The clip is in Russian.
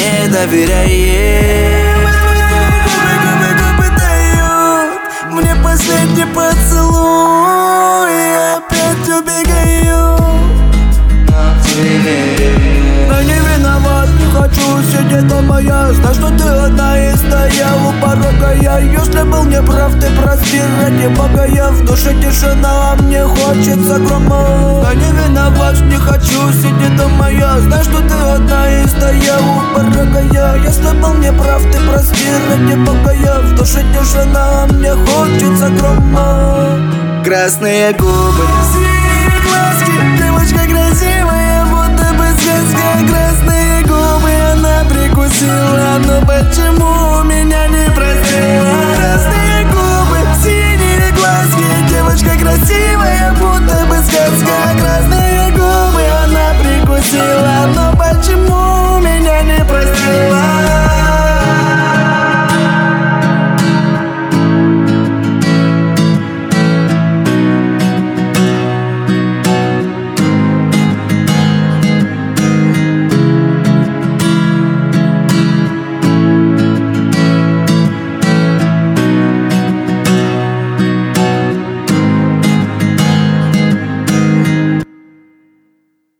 не доверяет. Губы дают мне последний поцелуй, и опять убегаю. Но не виноват, не хочу сидеть дома, я знаю, что ты одна и стоял у порога. Я, если был неправ, ты прости, ради бога. Я в душе тишина, а мне хочется грома. Но не виноват, не хочу сидеть дома, я знаю, что ты одна и стоял у порога. Я, если был неправ, ты прости, ради бога. Я в душе тишина, а мне хочется грома. Красные губы, синие глазки, девочка красивая.